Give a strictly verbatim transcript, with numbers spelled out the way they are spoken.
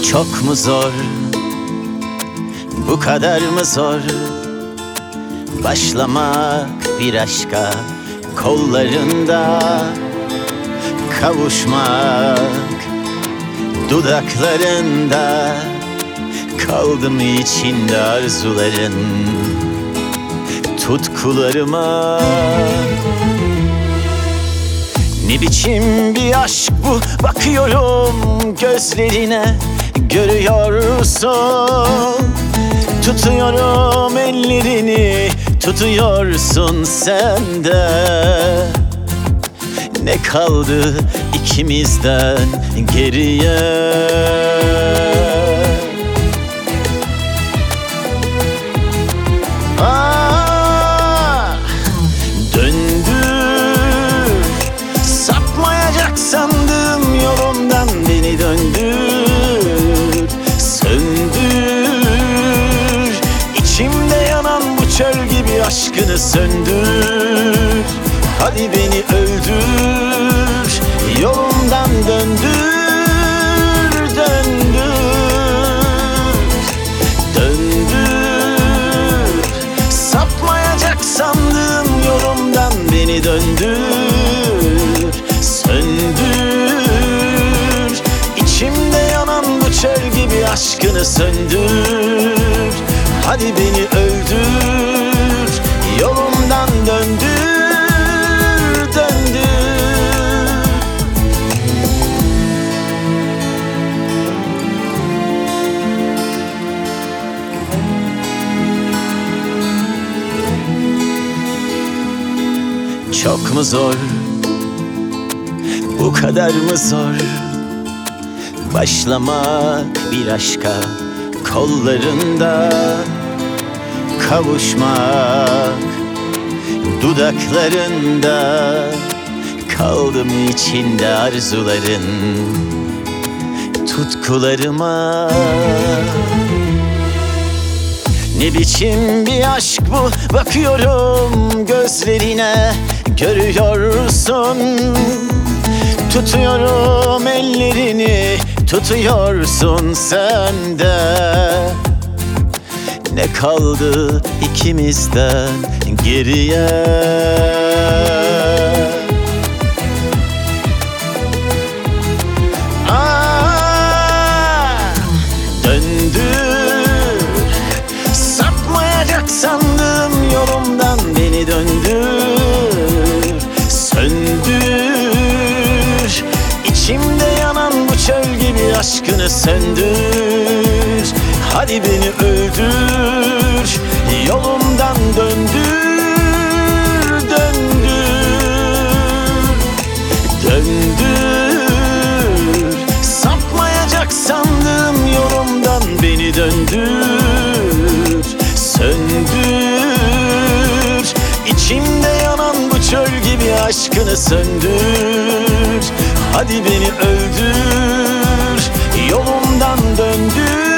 Çok mu zor, bu kadar mı zor başlamak bir aşka, kollarında kavuşmak, dudaklarında kaldım içinde arzuların, tutkularıma. Ne biçim bir aşk bu, bakıyorum gözlerine, görüyorsun. Tutuyorum ellerini, tutuyorsun sen de. Ne kaldı ikimizden geriye? Ah, döndür, sapmayacak sandığım yolumdan beni döndür, söndür. İçimde yanan bu çöl gibi aşkını söndür. Hadi beni öldür, yolumdan döndür, döndür, döndür. Sapmayacak sandığım yolumdan beni döndür, söndür. İçimde yanan bu çöl gibi aşkını söndür. Hadi beni öldür, yolumdan döndür. Çok mu zor, bu kadar mı zor başlamak bir aşka, kollarında kavuşmak, dudaklarında kaldım içinde arzuların, tutkularıma. Ne biçim bir aşk bu, bakıyorum gözlerine, görüyorsun. Tutuyorum ellerini, tutuyorsun sen de. Ne kaldı ikimizden geriye? Ah, döndür, sapmayacak sandığım yolumdan beni döndür, söndür. İçimde yanan bu çöl gibi aşkını söndür. Hadi beni öldür, yolumdan döndür, döndür, döndür. Sapmayacak sandığım yolumdan beni döndür, söndür. İçimde yanan bu çöl gibi aşkını söndür. Hadi beni öldür, yolumdan döndür.